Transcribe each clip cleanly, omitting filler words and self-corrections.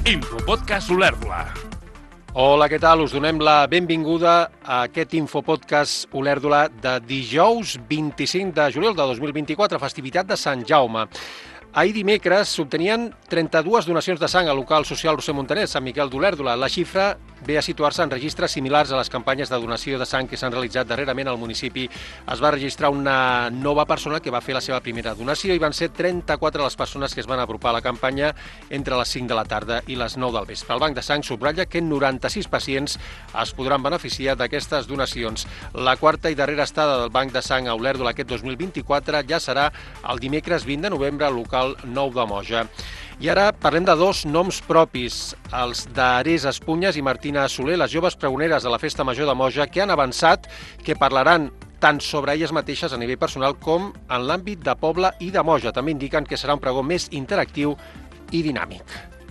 Infopodcast Olèrdola. Hola, què tal? Us donem la benvinguda a aquest Infopodcast Olèrdola de dijous 25 de juliol de 2024, festivitat de Sant Jaume. Ahir dimecres s'obtenien 32 donacions de sang al local social Roser Montaner, Sant Miquel d'Olèrdola. La xifra ve a situar-se en registres similars a les campanyes de donació de sang que s'han realitzat darrerament al municipi. Es va registrar una nova persona que va fer la seva primera donació i van ser 34 les persones que es van apropar a la campanya entre les 5 de la tarda i les 9 del vespre. El Banc de Sang subratlla que 96 pacients es podran beneficiar d'aquestes donacions. La quarta i darrera estada del Banc de Sang a Olèrdola aquest 2024 ja serà el dimecres 20 de novembre al local 9 de Moja. I ara parlem de dos noms propis, els d'Ares Espunyes i Martina Soler, les joves pregoneres de la Festa Major de Moja, que han avançat que parlaran tant sobre elles mateixes a nivell personal com en l'àmbit de poble i de Moja. També indiquen que serà un pregó més interactiu i dinàmic.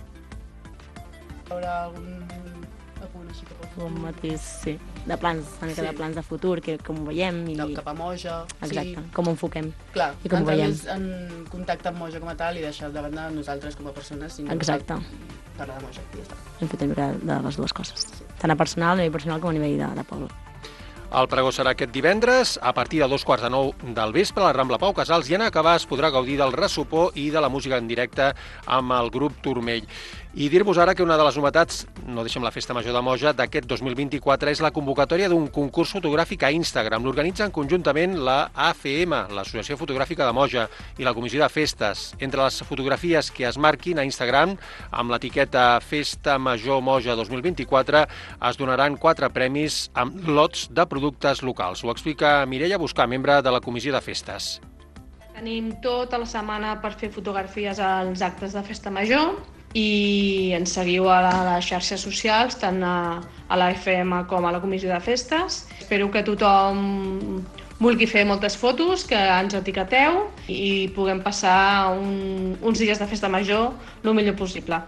Hi haurà algun apunt així cap al futur? Un mateix, sí, de plans, una mica de plans de futur, que com ho veiem i... Cap a Moja. Exacte, com ho enfoquem. Clar, i com ho entrar veiem. més en contacte amb Moja com a tal i deixar de banda nosaltres com a persones, sinó Exacte. parlar de Moja i ja està. Hem fet de les dues coses, tant a nivell personal com a nivell de poble. El pregó serà aquest divendres, a partir de 2:45 del vespre, a la Rambla Pau Casals, i en acabar es podrà gaudir del ressopó i de la música en directe amb el grup Turmell. I dir-vos ara que una de les novetats, no deixem la Festa Major de Moja, d'aquest 2024 és la convocatòria d'un concurs fotogràfic a Instagram. L'organitzen conjuntament la AFM, l'Associació Fotogràfica de Moja, i la Comissió de Festes. Entre les fotografies que es marquin a Instagram, amb l'etiqueta Festa Major Moja 2024, es donaran 4 premis amb lots de productes locals. Ho explica Mireia Buscà, membre de la Comissió de Festes. Tenim tota la setmana per fer fotografies als actes de Festa Major i ens seguiu a les xarxes socials, tant a la FM com a la Comissió de Festes. Espero que tothom vulgui fer moltes fotos, que ens etiqueteu i puguem passar uns dies de Festa Major el millor possible.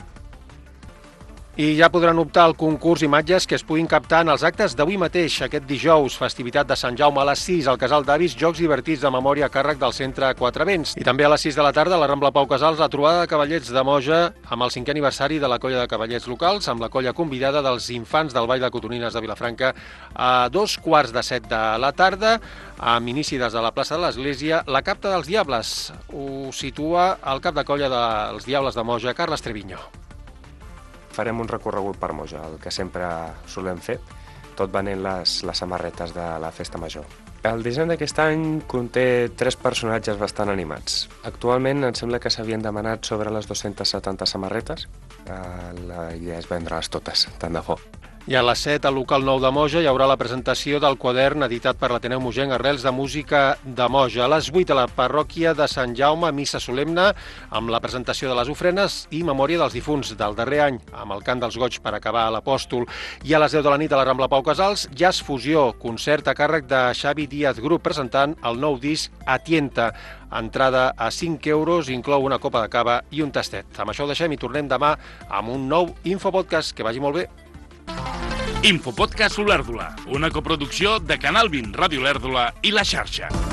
I ja podran optar al concurs imatges que es puguin captar en els actes d'avui mateix, aquest dijous, festivitat de Sant Jaume a les 6, al Casal d'Avis, Jocs Divertits de Memòria a càrrec del Centre Quatre Vents. I també a les 6 de la tarda, a la Rambla Pau Casals, la trobada de cavallets de Moja amb el 5è aniversari de la colla de cavallets locals, amb la colla convidada dels infants del Ball de Cotonines de Vilafranca a 2:15 de la tarda, amb inici des de la plaça de l'Església, la Capta dels Diables. Ho situa el cap de colla dels Diables de Moja, Carles Treviño. Farem un recorregut per Moja, el que sempre solem fer, tot venent les samarretes de la Festa Major. El disseny d'aquest any conté 3 personatges bastant animats. Actualment em sembla que s'havien demanat sobre les 270 samarretes. La idea és vendre-les totes, tant de bo. I a les 7, al local 9 de Moja, hi haurà la presentació del quadern editat per l'Ateneu Mogenc Arrels de Música de Moja. A les 8, a la parròquia de Sant Jaume, missa solemne, amb la presentació de les ofrenes i memòria dels difunts del darrer any, amb el cant dels goig per acabar a l'Apòstol. I a les 10 de la nit, a la Rambla Pau Casals, Jazz Fusió, concert a càrrec de Xavi Díaz Group, presentant el nou disc Atienta. Entrada a 5 euros, inclou una copa de cava i un tastet. Amb això ho deixem i tornem demà amb un nou Infopodcast. Que vagi molt bé. Infopodcast Olèrdola, una coproducció de Canal 20, Ràdio Olèrdola i La Xarxa.